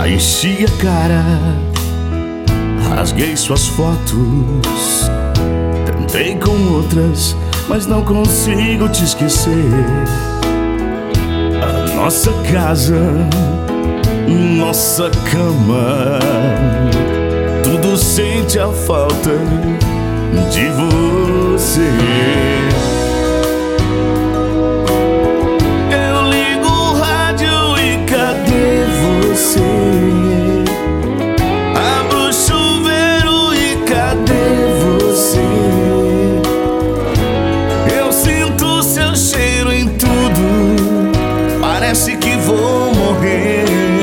enchi a cara, rasguei suas fotos, tentei com outras, mas não consigo te esquecer. A nossa casa, nossa cama, tudo sente a falta de você. Eu ligo o rádio e cadê você? Abro o chuveiro e cadê você? Eu sinto seu cheiro em tudo, parece que vou morrer.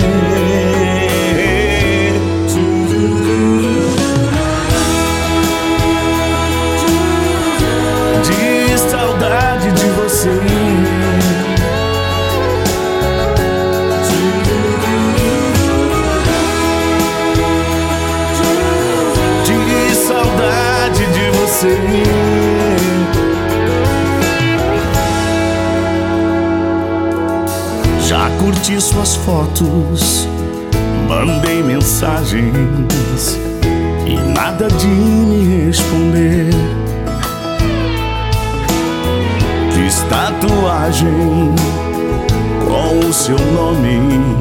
De saudade de você. De saudade de você. Já curti suas fotos, mandei mensagens e nada de me responder. Fiz tatuagem com o seu nome,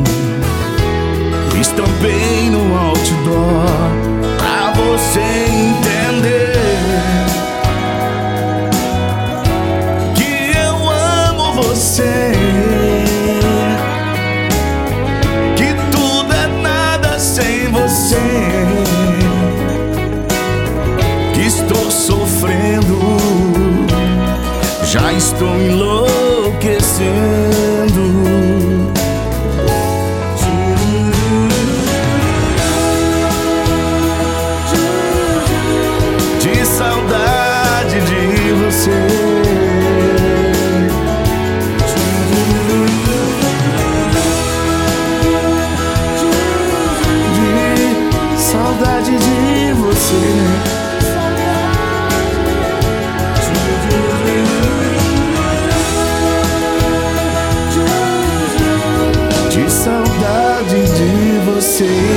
estampei no outdoor pra você entender que eu amo você, que tudo é nada sem você, que estou sofrendo, já estou enlouquecendo. De saudade de você. De saudade de você. De saudade de você.